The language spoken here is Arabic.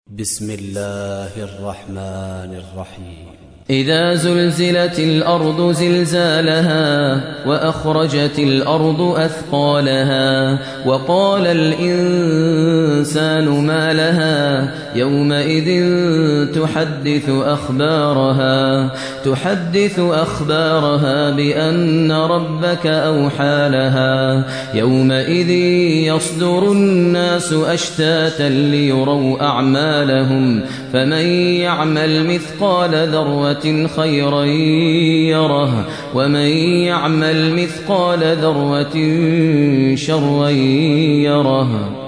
بسم الله الرحمن الرحيم. إذا زلزلت الأرض زلزالها وأخرجت الأرض أثقالها وقال الإنسان ما لها يومئذ تحدث أخبارها بأن ربك أوحى لها يومئذ يصدر الناس أشتاتا ليروا أعمالهم فمن يعمل مثقال ذرة خيرا يره ومن يعمل مثقال ذرة شرا يره.